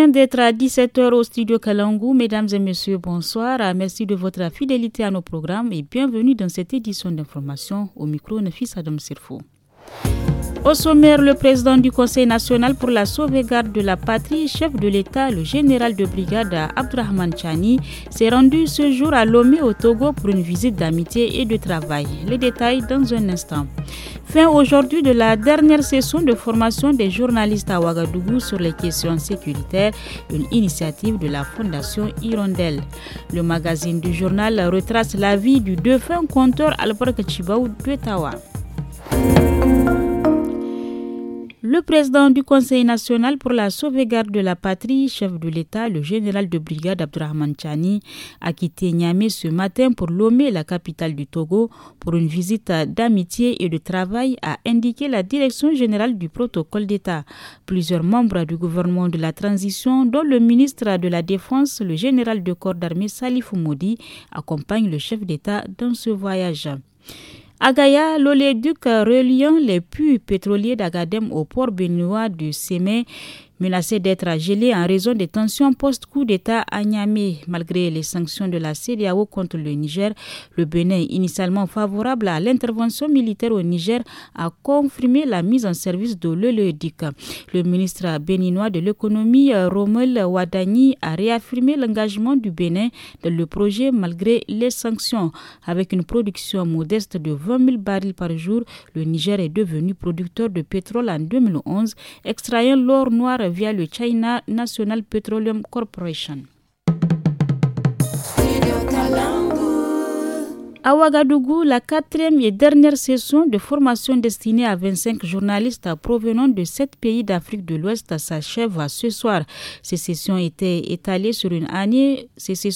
vient d'être à 17h au studio Kalangu. Mesdames et messieurs, bonsoir. Merci de votre fidélité à nos programmes et bienvenue dans cette édition d'information. Au micro, Nafis Adam Sirfo. Au sommaire, le président du Conseil national pour la sauvegarde de la patrie, chef de l'État, le général de brigade Abdourahmane Tchani, s'est rendu ce jour à Lomé au Togo pour une visite d'amitié et de travail. Les détails dans un instant. Fin aujourd'hui de la dernière session de formation des journalistes à Ouagadougou sur les questions sécuritaires, une initiative de la Fondation Hirondelle. Le magazine du journal retrace la vie du défunt conteur Albarka Chibaou de Tawa. Le président du Conseil national pour la sauvegarde de la patrie, chef de l'État, le général de brigade Abdourahmane Tchani, a quitté Niamey ce matin pour Lomé, la capitale du Togo, pour une visite d'amitié et de travail, a indiqué la direction générale du protocole d'État. Plusieurs membres du gouvernement de la transition, dont le ministre de la Défense, le général de corps d'armée Salif Moudi, accompagnent le chef d'État dans ce voyage. À Gaïa, l'oléoduc reliant les puits pétroliers d'Agadem au port béninois de Sémé menacé d'être gelé en raison des tensions post-coup d'État à Niamey. Malgré les sanctions de la CEDEAO contre le Niger, le Bénin, initialement favorable à l'intervention militaire au Niger, a confirmé la mise en service de l'oléoduc. Le ministre béninois de l'économie, Romel Wadani, a réaffirmé l'engagement du Bénin dans le projet malgré les sanctions. Avec une production modeste de 20 000 barils par jour, le Niger est devenu producteur de pétrole en 2011, extrayant l'or noir via le China National Petroleum Corporation. À Ouagadougou, la 4e et dernière session de formation destinée à 25 journalistes provenant de 7 pays d'Afrique de l'Ouest s'achève ce soir. Ces sessions étalées sur une année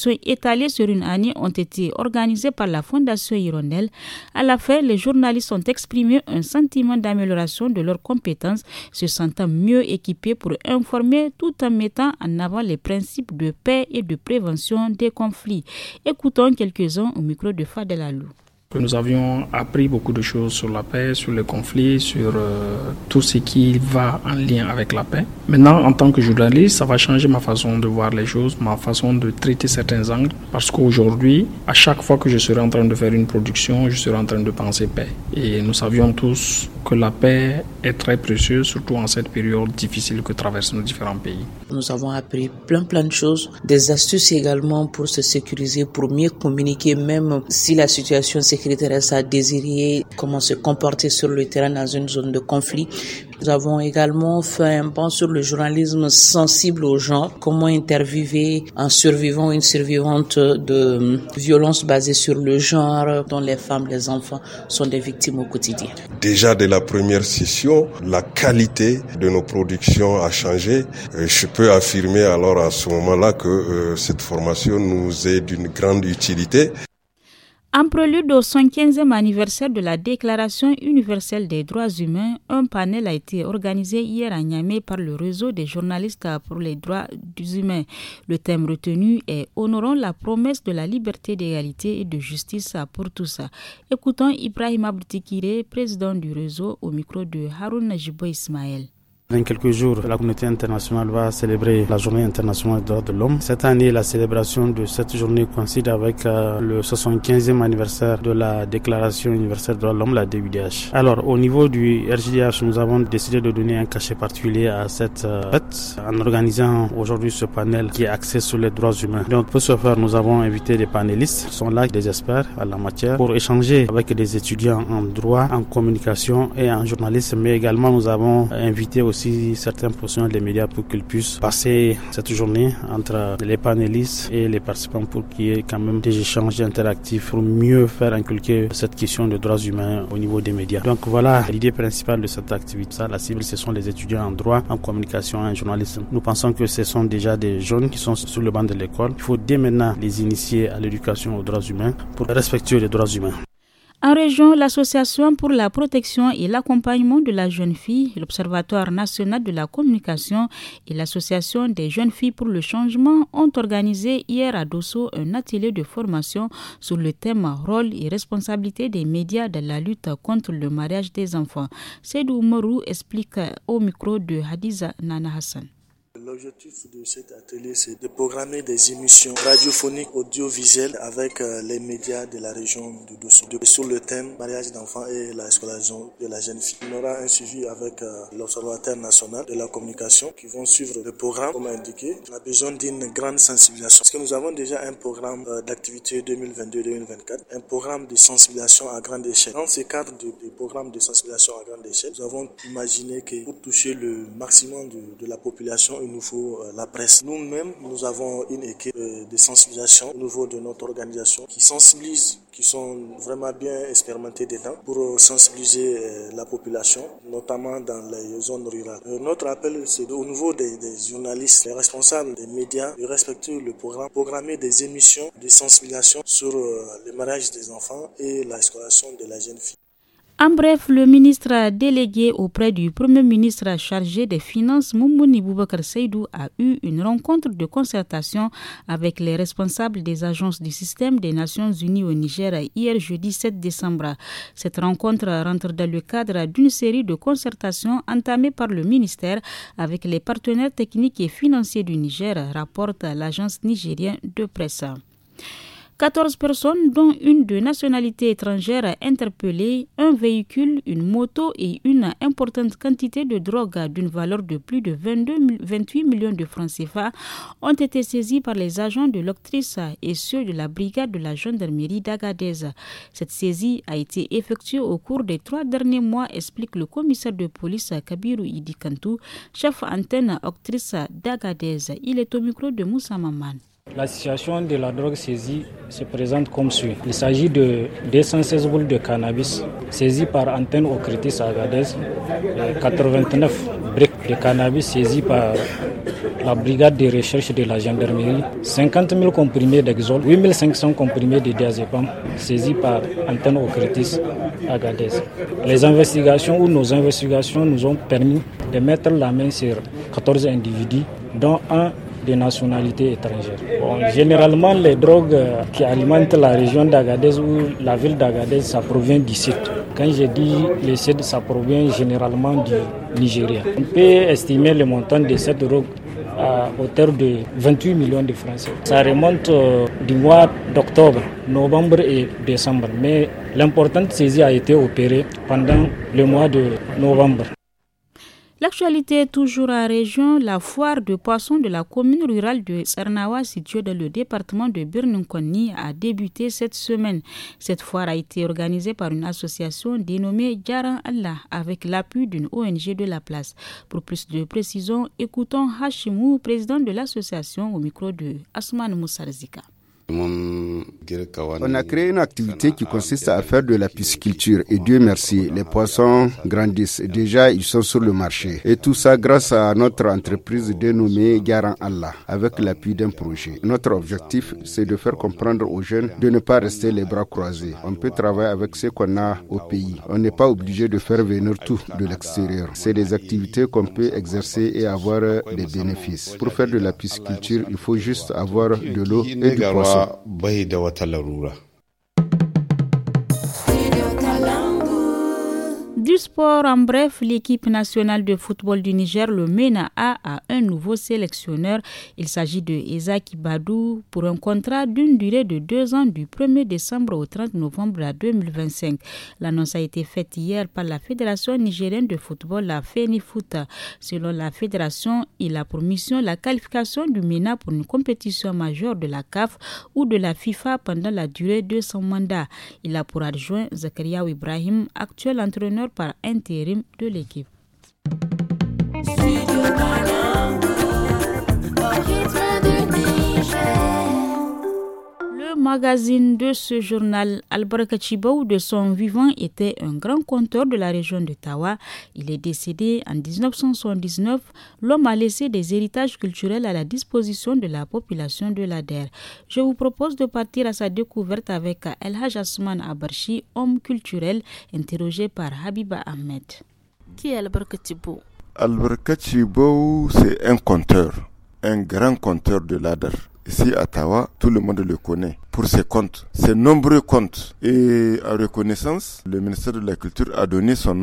ont été organisées par la Fondation Hirondelle. À la fin, les journalistes ont exprimé un sentiment d'amélioration de leurs compétences, se sentant mieux équipés pour informer tout en mettant en avant les principes de paix et de prévention des conflits. Écoutons quelques-uns au micro de Fadel Alou. Nous avions appris beaucoup de choses sur la paix, sur les conflits, sur tout ce qui va en lien avec la paix. Maintenant, en tant que journaliste, ça va changer ma façon de voir les choses, ma façon de traiter certains angles. Parce qu'aujourd'hui, à chaque fois que je serai en train de faire une production, je serai en train de penser paix. Et nous savions tous que la paix est très précieuse, surtout en cette période difficile que traversent nos différents pays. Nous avons appris plein de choses, des astuces également pour se sécuriser, pour mieux communiquer, même si la situation sécuritaire reste à désirer, comment se comporter sur le terrain dans une zone de conflit. Nous avons également fait un pan sur le journalisme sensible au genre, comment interviewer un survivant ou une survivante de violences basées sur le genre, dont les femmes, les enfants sont des victimes au quotidien. Déjà dès la première session, la qualité de nos productions a changé. Je peux affirmer alors à ce moment-là que cette formation nous est d'une grande utilité. En prélude au 115e anniversaire de la Déclaration universelle des droits humains, un panel a été organisé hier à Niamey par le réseau des journalistes pour les droits humains. Le thème retenu est « Honorons la promesse de la liberté, d'égalité et de justice pour tous ». Écoutons Ibrahim Aboutikire, président du réseau, au micro de Haroun Najibo Ismaël. Dans quelques jours, la communauté internationale va célébrer la journée internationale des droits de l'homme. Cette année, la célébration de cette journée coïncide avec le 75e anniversaire de la Déclaration universelle des droits de l'homme, la DUDH. Alors, au niveau du RJDH, nous avons décidé de donner un cachet particulier à cette fête en organisant aujourd'hui ce panel qui est axé sur les droits humains. Donc, pour ce faire, nous avons invité des panélistes qui sont là, des experts à la matière, pour échanger avec des étudiants en droit, en communication et en journalisme. Mais également, nous avons invité aussi certains professionnels des médias pour qu'ils puissent passer cette journée entre les panélistes et les participants pour qu'il y ait quand même des échanges interactifs pour mieux faire inculquer cette question de droits humains au niveau des médias. Donc voilà l'idée principale de cette activité. Ça, la cible, ce sont les étudiants en droit, en communication et en journalisme. Nous pensons que ce sont déjà des jeunes qui sont sur le banc de l'école. Il faut dès maintenant les initier à l'éducation aux droits humains pour respecter les droits humains. En région, l'Association pour la protection et l'accompagnement de la jeune fille, l'Observatoire national de la communication et l'Association des jeunes filles pour le changement ont organisé hier à Dosso un atelier de formation sur le thème rôle et responsabilité des médias dans la lutte contre le mariage des enfants. Seydou Oumarou explique au micro de Hadiza Nana Hassan. L'objectif de cet atelier, c'est de programmer des émissions radiophoniques, audiovisuelles avec les médias de la région de Dosso sur le thème mariage d'enfants et la scolarisation de la jeune fille. On aura un suivi avec l'Observatoire national de la communication qui vont suivre le programme comme indiqué. On a besoin d'une grande sensibilisation parce que nous avons déjà un programme d'activité 2022-2024, un programme de sensibilisation à grande échelle. Dans ce cadre du programme de sensibilisation à grande échelle, nous avons imaginé que pour toucher le maximum de la population, il nous faut la presse. Nous-mêmes, nous avons une équipe de sensibilisation au niveau de notre organisation qui sensibilise, qui sont vraiment bien expérimentés dedans pour sensibiliser la population, notamment dans les zones rurales. Notre appel, c'est au niveau des journalistes, les responsables des médias, de respecter le programme, programmer des émissions de sensibilisation sur le mariage des enfants et la scolarisation de la jeune fille. En bref, le ministre délégué auprès du Premier ministre chargé des Finances, Moumouni Boubacar Seydou, a eu une rencontre de concertation avec les responsables des agences du système des Nations Unies au Niger hier jeudi 7 décembre. Cette rencontre rentre dans le cadre d'une série de concertations entamées par le ministère avec les partenaires techniques et financiers du Niger, rapporte l'agence nigérienne de presse. 14 personnes, dont une de nationalité étrangère interpellées, un véhicule, une moto et une importante quantité de drogue d'une valeur de plus de 28 millions de francs CFA ont été saisies par les agents de l'Octrice et ceux de la brigade de la gendarmerie d'Agadez. Cette saisie a été effectuée au cours des 3 derniers mois, explique le commissaire de police Kabiru Idi Kantou, chef antenne Octrice d'Agadez. Il est au micro de Moussa Maman. La situation de la drogue saisie se présente comme suit. Il s'agit de 216 boules de cannabis saisies par Antenne Octrice à Agadez, 89 briques de cannabis saisies par la brigade de recherche de la gendarmerie, 50 000 comprimés d'Exol, 8 500 comprimés de diazépam saisis par Antenne Octrice à Agadez. Nos investigations nous ont permis de mettre la main sur 14 individus, dont un de nationalité étrangère. Généralement, les drogues qui alimentent la région d'Agadez ou la ville d'Agadez, ça provient du sud. Quand je dis le sud, ça provient généralement du Nigeria. On peut estimer le montant de cette drogue à hauteur de 28 millions de francs. Ça remonte du mois d'octobre, novembre et décembre. Mais l'importante saisie a été opérée pendant le mois de novembre. L'actualité toujours en région, la foire de poissons de la commune rurale de Tsarnawa, située dans le département de Birnin-Konni, a débuté cette semaine. Cette foire a été organisée par une association dénommée Jaran Allah avec l'appui d'une ONG de la place. Pour plus de précisions, écoutons Hashimou, président de l'association, au micro de Asman Moussarzika. On a créé une activité qui consiste à faire de la pisciculture et Dieu merci, les poissons grandissent. Déjà, ils sont sur le marché. Et tout ça grâce à notre entreprise dénommée Garan Allah, avec l'appui d'un projet. Notre objectif, c'est de faire comprendre aux jeunes de ne pas rester les bras croisés. On peut travailler avec ce qu'on a au pays. On n'est pas obligé de faire venir tout de l'extérieur. C'est des activités qu'on peut exercer et avoir des bénéfices. Pour faire de la pisciculture, il faut juste avoir de l'eau et du poisson. Du sport en bref, l'équipe nationale de football du Niger, le MENA, a un nouveau sélectionneur. Il s'agit de Isaac Badou pour un contrat d'une durée de 2 ans du 1er décembre au 30 novembre 2025. L'annonce a été faite hier par la Fédération nigérienne de football, la FENIFOOT. Selon la fédération, il a pour mission la qualification du MENA pour une compétition majeure de la CAF ou de la FIFA pendant la durée de son mandat. Il a pour adjoint Zakaria Ibrahim, actuel entraîneur par intérim de l'équipe. Le magazine de ce journal, Albarka Chibou, de son vivant, était un grand conteur de la région de Tawa. Il est décédé en 1979. L'homme a laissé des héritages culturels à la disposition de la population de l'Ader. Je vous propose de partir à sa découverte avec El Haj Asman Abarchi, homme culturel, interrogé par Habiba Ahmed. Qui est Albarka Chibou? Albarka Chibou, c'est un conteur, un grand conteur de l'Ader. Ici à Tawa, tout le monde le connaît pour ses contes, ses nombreux contes. Et en reconnaissance, le ministère de la Culture a donné son nom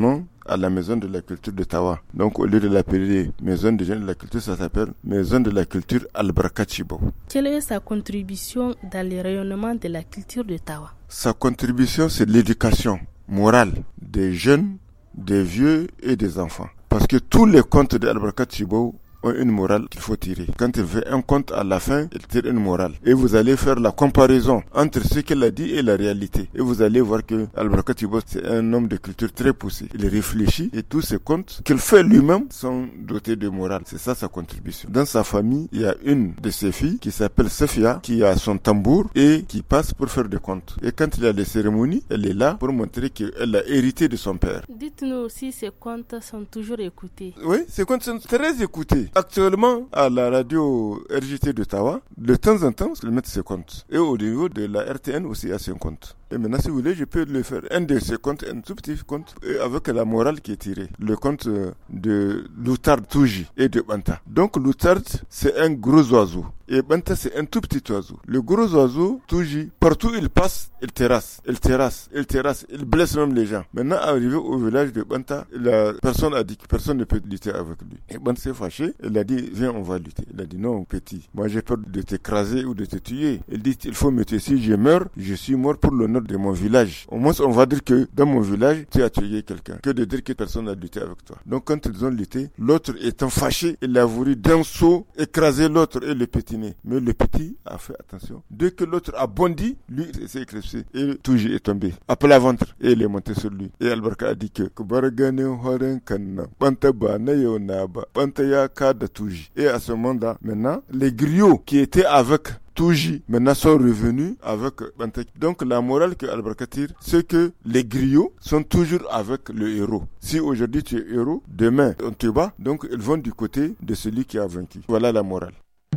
à la maison de la culture de Tawa. Donc au lieu de l'appeler maison des jeunes de la culture, ça s'appelle maison de la culture Albarka Chibao. Quelle est sa contribution dans le rayonnement de la culture de Tawa? Sa contribution, c'est l'éducation morale des jeunes, des vieux et des enfants. Parce que tous les contes de Albarka Chibao ont une morale qu'il faut tirer. Quand il fait un conte à la fin, il tire une morale. Et vous allez faire la comparaison entre ce qu'elle a dit et la réalité. Et vous allez voir que Albarka Chibao, c'est un homme de culture très poussé. Il réfléchit et tous ces contes qu'il fait lui-même sont dotés de morale. C'est ça sa contribution. Dans sa famille, il y a une de ses filles qui s'appelle Safia, qui a son tambour et qui passe pour faire des contes. Et quand il y a des cérémonies, elle est là pour montrer qu'elle a hérité de son père. Dites-nous si ces contes sont toujours écoutés. Oui, ces contes sont très écoutés. Actuellement, à la radio RJT de Tawa, de temps en temps, ils mettent ces comptes. Et au niveau de la RTN aussi, il y a ces comptes. Et maintenant, si vous voulez, je peux le faire. Un de ces comptes, un tout petit compte, avec la morale qui est tirée. Le compte de Loutard Touji et de Banta. Donc, Loutard, c'est un gros oiseau. Et Banta, c'est un tout petit oiseau. Le gros oiseau, Touji, partout où il passe, il terrasse, il blesse même les gens. Maintenant, arrivé au village de Banta, la personne a dit que personne ne peut lutter avec lui. Et Banta s'est fâché, il a dit, viens, on va lutter. Il a dit, non, petit, moi j'ai peur de t'écraser ou de te tuer. Il dit, il faut me tuer. Si je meurs, je suis mort pour l'honneur de mon village. Au moins, on va dire que dans mon village, tu as tué quelqu'un. Que de dire que personne n'a lutté avec toi. Donc, quand ils ont lutté, l'autre étant fâché, il a voulu d'un saut écraser l'autre et le pétiner. Mais le petit a fait attention. Dès que l'autre a bondi, lui s'est écrasé et Touji est tombé à plat ventre et il est monté sur lui. Et Albarka a dit que et à ce moment-là, maintenant, les griots qui étaient avec Touji, maintenant sont revenus avec Banta. Donc la morale que Albarka tire, c'est que les griots sont toujours avec le héros. Si aujourd'hui tu es héros, demain on te bat, donc ils vont du côté de celui qui a vaincu. Voilà la morale.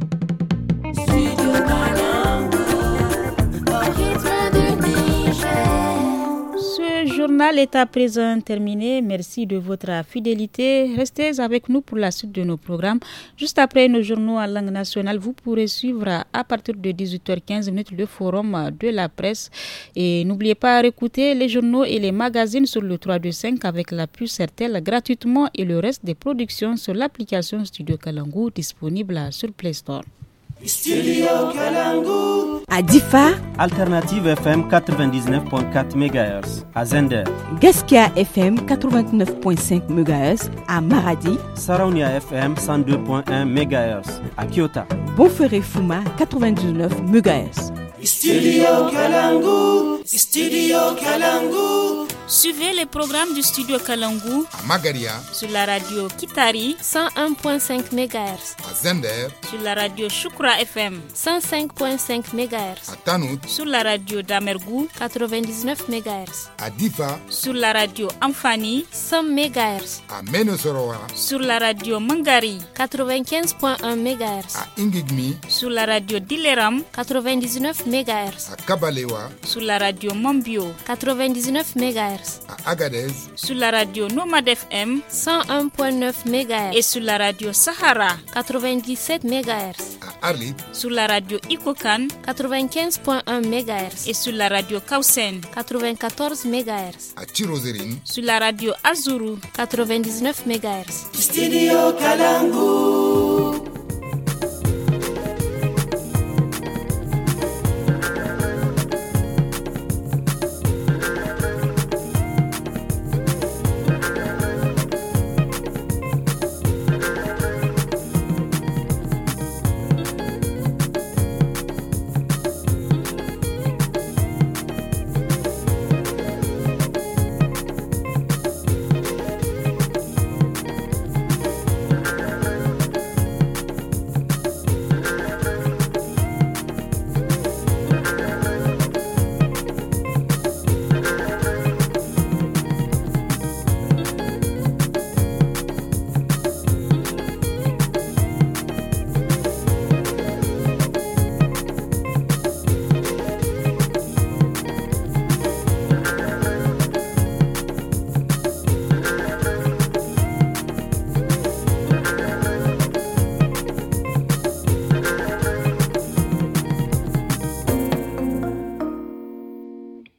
Ce journal est à présent terminé. Merci de votre fidélité. Restez avec nous pour la suite de nos programmes. Juste après nos journaux en langue nationale, vous pourrez suivre à partir de 18h15 le forum de la presse. Et n'oubliez pas à réécouter les journaux et les magazines sur le 325 avec la puce RTL gratuitement et le reste des productions sur l'application Studio Kalangu disponible sur Play Store. Studio Kalangu. À Difa, Alternative FM 99.4 MHz. À Zender, Gaskia FM 89.5 MHz. À Maradi, Saraunia FM 102.1 MHz. À Kyoto, Bonferré Fuma 99 MHz. Studio Kalangu. Studio Kalangu. Suivez les programmes du Studio Kalangu à Magaria sur la radio Kitari 101.5 MHz. À Zender sur la radio Shukra FM 105.5 MHz. À Tanout sur la radio Damergou 99 MHz. À Difa sur la radio Amfani 100 MHz. À Menosoroa sur la radio Mangari 95.1 MHz. À Ingigmi sur la radio Dileram 99 MHz. À Kabalewa sur la radio Mombio 99 MHz. À Agadez sur la radio Nomad FM 101.9 MHz et sur la radio Sahara 97 MHz. À Arlit sur la radio Ikokan 95.1 MHz et sur la radio Kausen 94 MHz. À Chirozérine sur la radio Azuru 99 MHz. Studio Kalangu.